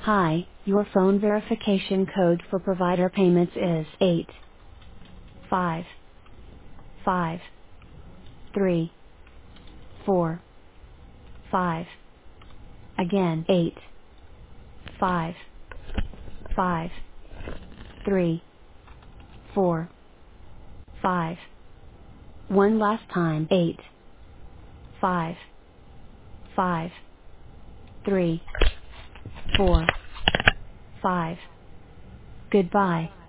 Hi, your phone verification code for provider payments is 85534. Again, 85534. One last time, 85534. Goodbye.